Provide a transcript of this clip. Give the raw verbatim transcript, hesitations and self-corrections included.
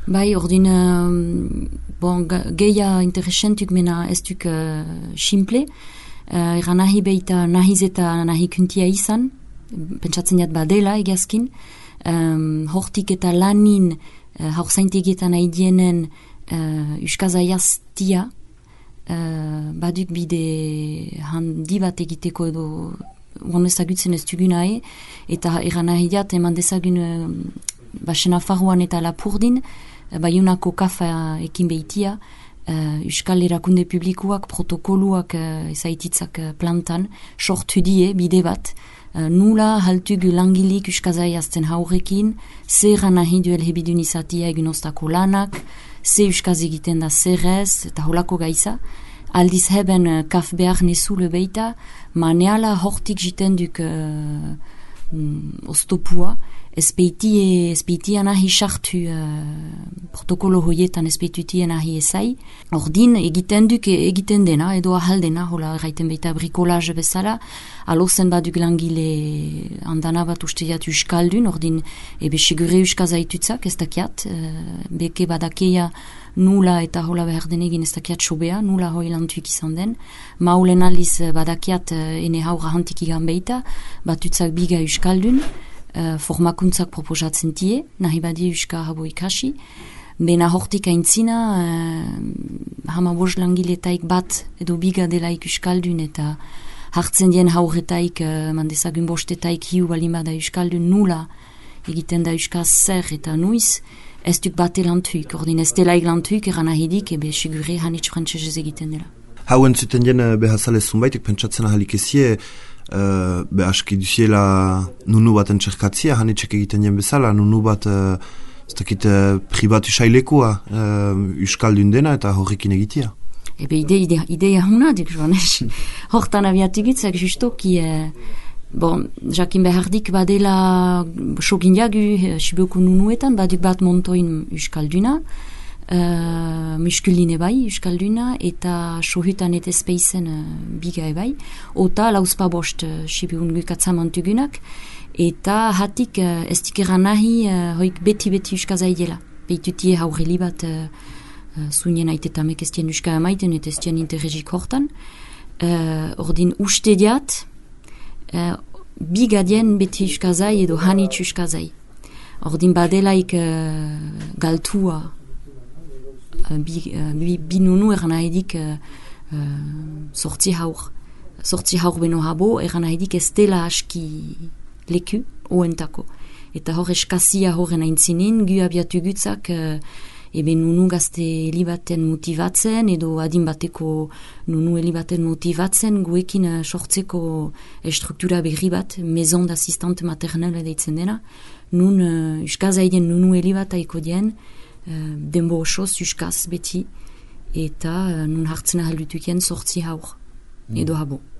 Bai, ordin, uh, bon, geia interesentuk mena ez duk uh, simple. Uh, Eran nahi beita nahiz eta nahi kuntia izan, pentsatzen jat badela egazkin. Um, hortik eta lanin, uh, haurzaintegietan nahi dienen uh, uskazaiaztia, uh, baduk bide handi bat egiteko edo uan ezagutzen ez dugun nahi, eta eran nahi jat eman dezagun uh, basena faruan eta lapurdin, uh, baiunako kafa ekin behitia, Uh, Euskal erakunde publikoak, protokoluak uh, ezaititzak uh, plantan, sortu die bide bat, uh, nula haltugu langilik euskazai azten haurekin, zer nahi duel hebidun izatia egun ostako lanak, ze euskaz egiten da zerrez, eta holako gaiza. Aldiz heben uh, kaf behar nezule beita, maneala hortik jiten duk uh, mm, ostopua, espeitie, espeitia nahi sartu uh, protokolo hoietan espeitutie nahi ezai. Ordin egiten duk egiten dena, edo ahaldena, hola erraiten beita brikolage bezala, alozen baduk langile andana bat usteiat euskaldun, ordin ebe segure euskazaitutzak ez dakiat, uh, beke badakeia nula eta hola behar denegin ez dakiat sobea, nula hoi lantuik izan den. Maulen aliz badakiat uh, ene haura hantik igan beita, batutzak biga euskaldun, Uh, formakuntzak proposatzen tie, nahi badi euska habo ikasi. Bena hortik aintzina, uh, hama bos langiletaik bat edo biga delaik euskaldun eta hartzen dien hauretaik, uh, mandezagun bostetaik hiu balimada euskaldun nula egiten da euskaz zer eta nuiz, ez duk bate lantuik. Ordin ez delaik lantuik eran ahidik, ebe sigure hanitz frantzesez egiten dela. Hau entzuten dien behazale zunbaitek pentsatzen ahalik ezie, Uh, be aski duziela nunu bat entxerkatzia, hanitxek egiten jen bezala, nunu bat uh, ez dakit uh, pribatu sailekua uh, euskaldun dena eta horrekin egitea. Ebe ide, ide, ideia huna dik joanes. Hortan abiatugitzak justoki, uh, bon, jakin behardik badela sogin jagu, sibeoko nunuetan, baduk bat montoin euskalduna, Uh, muskuline bai, euskalduna, eta sohutan eta espeizen uh, biga ebai, ota lauzpa bost uh, sibiun gukatzamantugunak, eta hatik uh, ez dikera nahi uh, hoik beti-beti euskazai dela. Beitutie haureli bat uh, uh, zunien aitetamek ez dien euska amaiten eta ez dien interregik hortan. Uh, ordin uste diat, uh, biga dien beti euskazai edo hanitz euskazai. Ordin badelaik uh, galtua bi, bi, bi nunu eran nahidik uh, uh, sortzi haur. Sortzi haur beno habo, eran nahidik ez dela aski leku, oentako. Eta hor eskazia horren aintzinin, gu abiatu gutzak, uh, ebe nunu gazte elibaten motivatzen, edo adin bateko nunu elibaten motivatzen, guekin uh, sortzeko estruktura berri bat, maison d'assistante maternelle deitzen dena, nun uh, euskazaiden nunu elibata iko dien, Uh, denbo osoz euskaz beti eta uh, nun hartzen ahaldutukien sortzi haur edo habo.